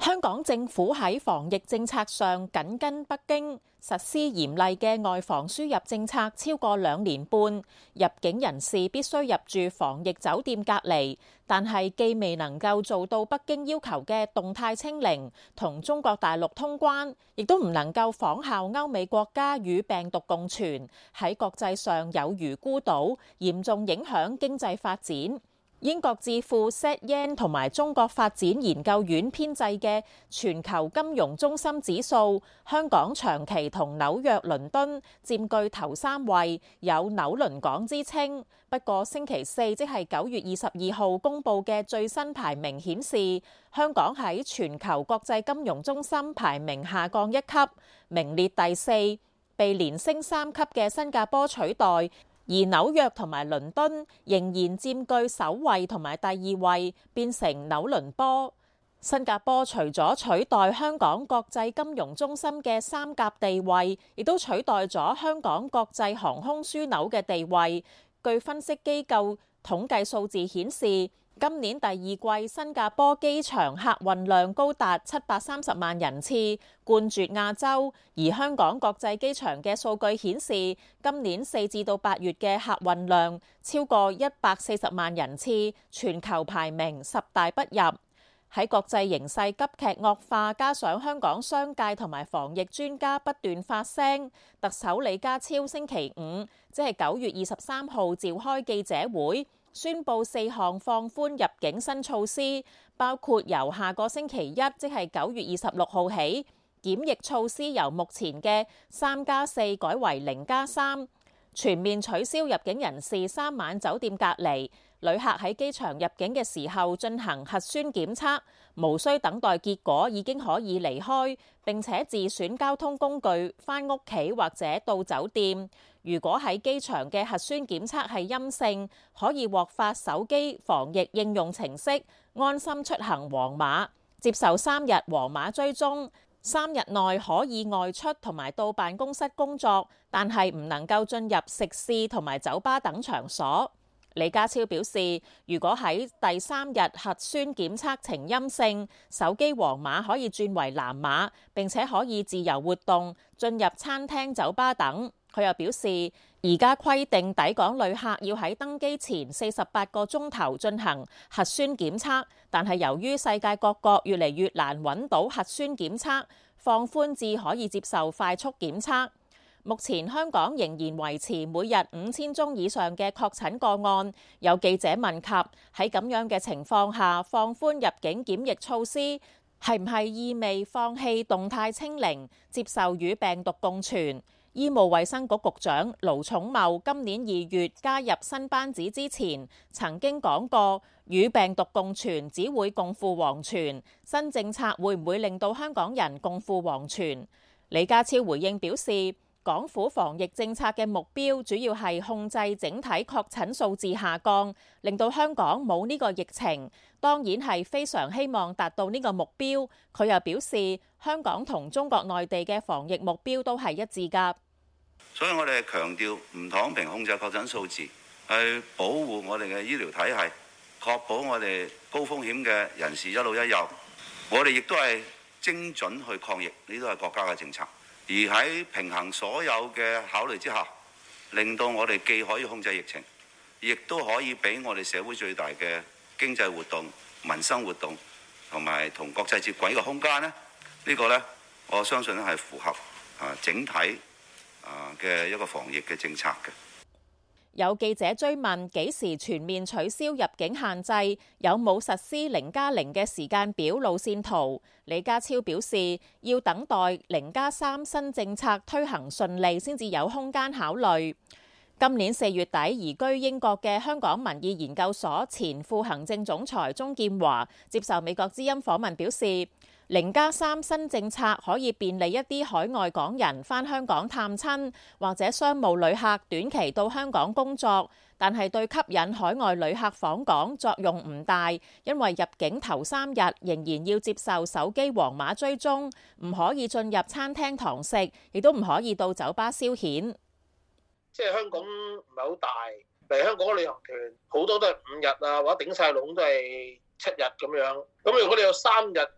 香港政府喺防疫政策上緊跟北京，實施嚴厲嘅外防輸入政策超過2年半，入境人士必須入住防疫酒店隔離，但係既未能夠做到北京要求嘅動態清零同中國大陸通關，亦都唔能夠仿效歐美國家與病毒共存，喺國際上有如孤島，嚴重影響經濟發展。英國智庫 Set Yen 同埋中國發展研究院編製嘅全球金融中心指數，香港長期同紐約、倫敦佔據頭3位，有紐倫港之稱。不過星期四即係9月22號公佈嘅最新排名顯示，香港喺全球國際金融中心排名下降1級，名列第4，被連升3級嘅新加坡取代。而紐約同埋倫敦仍然佔據首位同埋第2位，變成紐倫坡。新加坡除咗取代香港國際金融中心嘅3甲地位，亦都取代咗香港國際航空樞紐嘅地位。據分析機構統計數字顯示，今年第2季新加坡機場客運量高達730萬人次，冠絕亞洲。而香港國際機場嘅數據顯示，今年4至到8月嘅客運量超過140萬人次，全球排名10大不入。喺國際形勢急劇惡化，加上香港商界同埋防疫專家不斷發聲，特首李家超星期5，即係9月23號召開記者會，宣布4項放寬入境新措施，包括由下個星期1，即係9月26號起，檢疫措施由目前嘅3+4改為0+3，全面取消入境人士3晚酒店隔離。旅客喺機場入境嘅時候進行核酸檢測，無需等待結果，已經可以離開，並且自選交通工具返屋企或者到酒店。如果喺機場嘅核酸檢測係陰性，可以獲發手機防疫應用程式安心出行黃碼，接受3日黃碼追蹤，3日內可以外出同埋到辦公室工作，但係唔能夠進入食肆同埋酒吧等場所。李家超表示，如果喺第3日核酸檢測呈陰性，手機黃碼可以轉為藍碼，並且可以自由活動，進入餐廳、酒吧等。佢又表示，而家規定抵港旅客要喺登機前48個鐘頭進行核酸檢測，但係由於世界各國越嚟越難揾到核酸檢測，放寬至可以接受快速檢測。目前香港仍然維持每日5000宗以上嘅確診個案。有記者問及喺咁樣嘅情況下放寬入境檢疫措施，係唔係意味放棄動態清零，接受與病毒共存？醫務衛生局局長盧寵茂今年2月加入新班子之前，曾經講過與病毒共存只會共赴黃泉。新政策會唔會令到香港人共赴黃泉？李家超回應表示，港府防疫政策嘅目標主要係控制整體確診數字下降，令到香港冇呢個疫情。當然係非常希望達到呢個目標。佢又表示，香港同中國內地嘅防疫目標都係一致㗎。 所以我哋強調唔躺平控制確診數字，去保護我哋嘅醫療體系，確保我哋高風險嘅人士一路一有。我哋亦都係精準去抗疫，呢都係國家嘅政策。而喺平衡所有嘅考慮之下，令到我哋既可以控制疫情，亦都可以俾我哋社會最大嘅經濟活動、民生活動同埋同國際接軌嘅空間呢。呢個呢，我相信係符合整體嘅一個防疫嘅政策嘅。 有記者追問幾時全面取消入境限制，有冇實施0+0嘅時間表路線圖？李家超表示，要等待0+3新政策推行順利先至有空間考慮。今年4月底移居英國嘅香港民意研究所前副行政總裁鍾劍華接受美國之音訪問表示，0+3新政策可以便利一啲海外港人返香港探親或者商務旅客短期到香港工作，但係對吸引海外旅客訪港作用唔大，因為入境頭3日仍然要接受手機黃碼追蹤，唔可以進入餐廳堂食，亦都唔可以到酒吧消遣。 即係香港唔係好大，嚟香港旅行團好多都係5日啊，或者頂晒籠都係7日咁樣。咁如果你有3日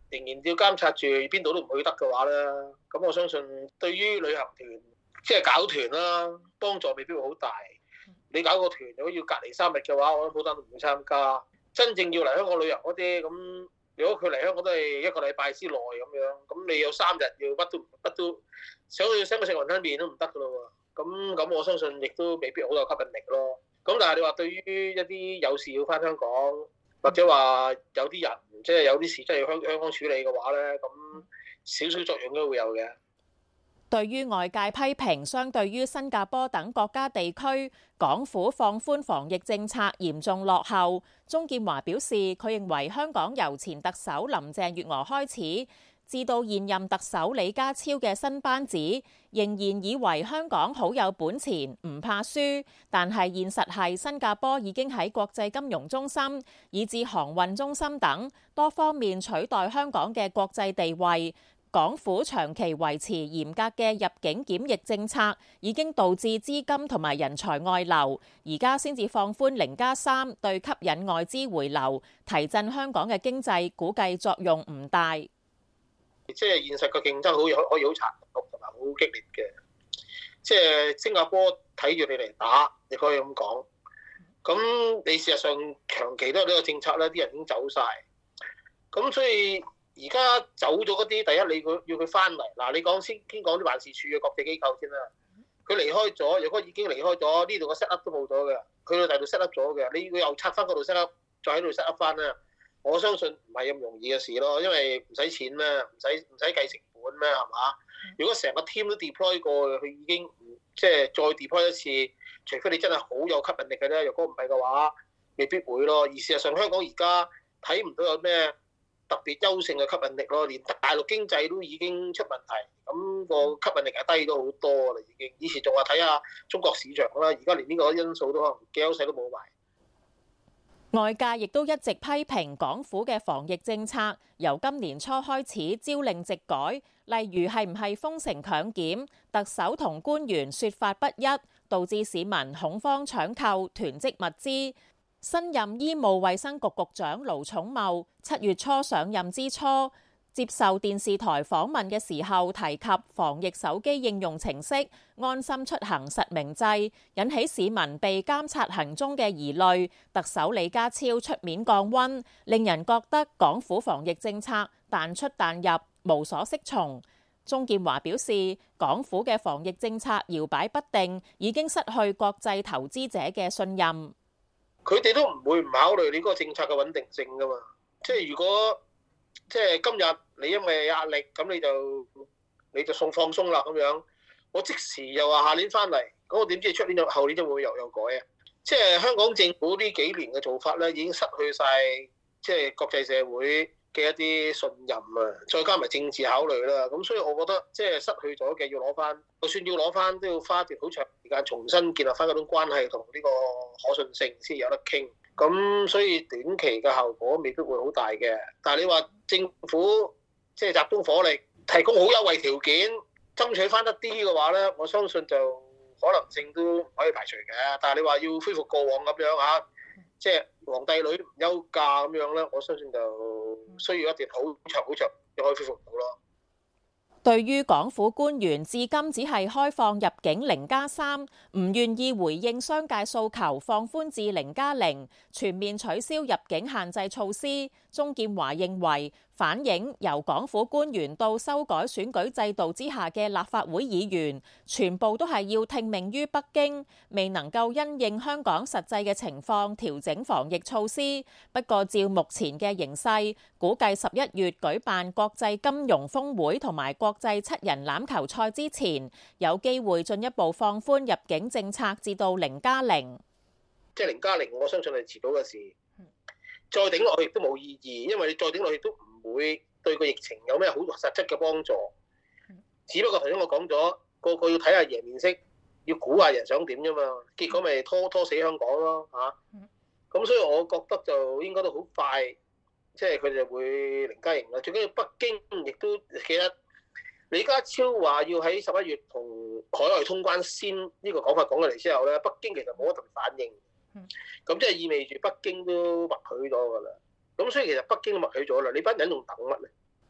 仍然要監察住邊度都唔去得嘅話咧，咁我相信對於旅行團即係搞團啦，幫助未必會好大。你搞個團如果要隔離3日嘅話，我諗好多人都唔會參加。真正要嚟香港旅遊嗰啲，咁如果佢嚟香港都係1個禮拜之內咁樣，咁你有3日要乜都想去食個雲吞麵都唔得噶咯喎。咁我相信亦都未必好有吸引力咯。咁但係你話對於一啲有事要翻香港，或者話有啲人即係有啲事真係要香港處理嘅話咧，咁少少作用都會有嘅。 對於外界批評，相對於新加坡等國家地區，港府放寬防疫政策嚴重落後，鍾建華表示，佢認為香港由前特首林鄭月娥開始，至到現任特首李家超嘅新班子，仍然以為香港好有本錢，唔怕輸，但係現實係新加坡已經喺國際金融中心，以至航運中心等多方面取代香港嘅國際地位。港府長期維持嚴格嘅入境檢疫政策，已經導致資金同埋人才外流，而家先至放寬0+3，對吸引外資回流、提振香港嘅經濟，估計作用唔大。 即係現實嘅競爭可以好殘酷同埋好激烈嘅，即係新加坡睇住你嚟打，你可以咁講。咁你事實上長期都有呢個政策咧，啲人已經走晒。咁所以而家走咗嗰啲，第一你要佢翻嚟嗱，你先講啲辦事處嘅國際機構先啦。佢離開咗，如果已經離開咗，呢度個 set up 都冇咗嘅，去到第度 set up 咗嘅，你要又拆翻嗰度 set up，再喺度 set up 翻咧，我相信唔係咁容易嘅事咯，因為唔使錢咩，唔使計成本咩，係嘛？如果成個 team 都 deploy 過，佢已經即係再 deploy 一次，除非你真係好有吸引力嘅啫。如果唔係嘅話，未必會咯。而事實上，香港而家睇唔到有咩特別優勝嘅吸引力咯，連大陸經濟都已經出問題，咁個吸引力係低咗好多啦，已經。以前仲話睇下中國市場啦，而家連呢個因素都可能嘅優勢都冇埋。 外界亦都一直批評港府嘅防疫政策，由今年初開始朝令夕改，例如係唔係封城強檢，特首同官員說法不一，導致市民恐慌搶購、囤積物資。新任醫務衛生局局長盧寵茂7月初上任之初，接受電視台訪問嘅時候提及防疫手機應用程式安心出行實名制，引起市民被監察行蹤嘅疑慮。特首李家超出面降溫，令人覺得港府防疫政策彈出彈入，無所適從。鍾建華表示，港府嘅防疫政策搖擺不定，已經失去國際投資者嘅信任。 佢哋都唔會唔考慮你嗰個政策嘅穩定性噶嘛，即係如果即係今日你因為壓力咁你就放鬆啦咁樣，我即時又話下年翻嚟，咁我點知出年後年就會又改啊？即係香港政府呢幾年嘅做法咧，已經失去晒即係國際社會嘅一啲信任啊，再加埋政治考慮啦，咁所以我覺得即係失去咗嘅要攞翻，就算要攞翻都要花一段好長時間重新建立翻嗰種關係同呢個可信性先有得傾。咁所以短期嘅效果未必會好大嘅，但係你話政府即係集中火力提供好優惠條件，爭取翻得啲嘅話咧，我相信就可能性都唔可以排除嘅。但係你話要恢復過往咁樣嚇，即係皇帝女唔憂嫁咁樣咧，我相信就需要一段好長就可以恢復到咯。 對於港府官員至今只係開放入境0+3，唔願意回應商界訴求放寬至0+0，全面取消入境限制措施，鍾建華認為反映由港府官員到修改選舉制度之下嘅立法會議員，全部都係要聽命於北京，未能夠因應香港實際嘅情況調整防疫措施。不過照目前嘅形勢，估計11月舉辦國際金融峰會同埋國際7人欖球賽之前，有機會進一步放寬入境政策至到0+0。 即係0+0，我相信係遲早嘅事。再頂落去亦都冇意義，因為你再頂落去都唔會對個疫情有咩好實質嘅幫助。只不過頭先我講咗，個個要睇下爺面色，要估下人想點啫嘛。結果咪拖死香港咯嚇。咁所以我覺得就應該都好快，即係佢哋會0+0啦。最緊要北京亦都記得李家超話要喺11月同海外通關先呢個講法講咗嚟之後咧，北京其實冇乜特別反應。咁即係意味住北京都默許咗㗎啦。咁所以其實北京都默許咗啦。你班人仲等乜咧？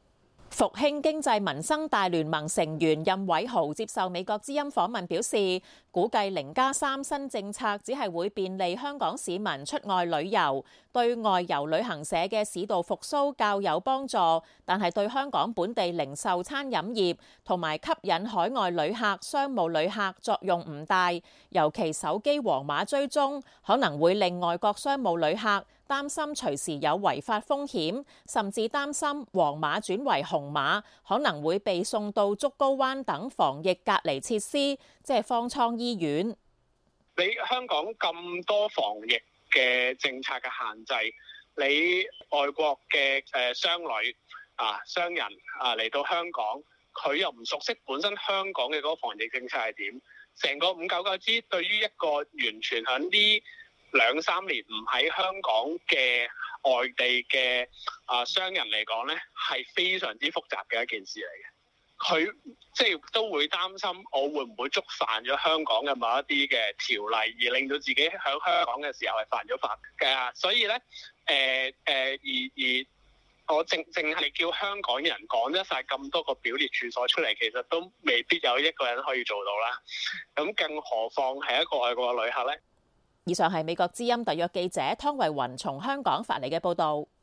復興經濟民生大聯盟成員任偉豪接受美國之音訪問表示，估計0+3新政策只係會便利香港市民出外旅遊，對外遊旅行社嘅市道復甦較有幫助，但係對香港本地零售餐飲業同埋吸引海外旅客、商務旅客作用唔大，尤其手機黃碼追蹤可能會令外國商務旅客擔心隨時有違法風險，甚至擔心黃碼轉為紅碼，可能會被送到竹篙灣等防疫隔離設施，即係方艙醫院。 你香港咁多防疫嘅政策嘅限制，你外國嘅商旅商人嚟到香港，佢又唔熟悉本身香港嘅嗰個防疫政策係點，成個599對於一個完全喺呢2-3年唔喺香港嘅外地嘅商人嚟講咧，係非常之複雜嘅一件事嚟嘅。佢即係都會擔心，我會唔會觸犯咗香港嘅某一啲嘅條例，而令到自己喺香港嘅時候係犯咗法嘅。所以咧，而我淨係叫香港人講得晒咁多個表列處所出嚟，其實都未必有一個人可以做到啦。咁更何況係一個外國嘅旅客咧？ 以上係美國之音特約記者湯慧雲從香港發嚟嘅報導。